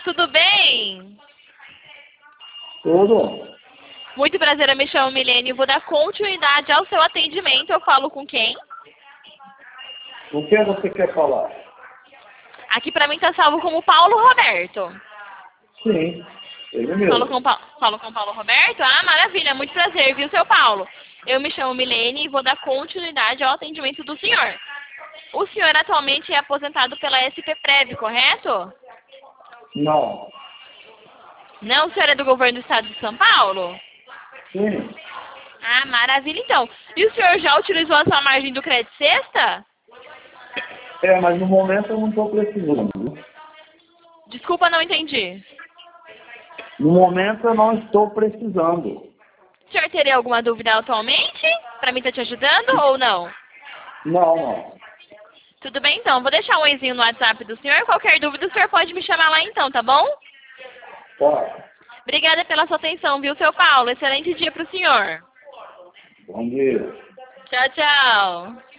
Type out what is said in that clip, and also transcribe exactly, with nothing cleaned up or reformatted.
tudo bem? Tudo. Muito prazer, eu me chamo Milene e vou dar continuidade ao seu atendimento. Eu falo com quem? O que você quer falar? Aqui pra mim tá salvo como Paulo Roberto. Sim, ele Falo mesmo. com, Pa- falo com Paulo Roberto? Ah, maravilha, muito prazer, viu, seu Paulo? Eu me chamo Milene e vou dar continuidade ao atendimento do senhor. O senhor atualmente é aposentado pela S P Prev, correto? Não. Não, o senhor é do governo do estado de São Paulo? Sim. Ah, maravilha, então. E o senhor já utilizou a sua margem do crédito sexta? É, mas no momento eu não estou precisando. Desculpa, não entendi. No momento eu não estou precisando. O senhor teria alguma dúvida atualmente? Pra mim tá te ajudando ou não? Não, não. Tudo bem, então. Vou deixar um oizinho no WhatsApp do senhor. Qualquer dúvida, o senhor pode me chamar lá então, tá bom? Pode. Obrigada pela sua atenção, viu, seu Paulo? Excelente dia pro senhor. Bom dia. Tchau, tchau.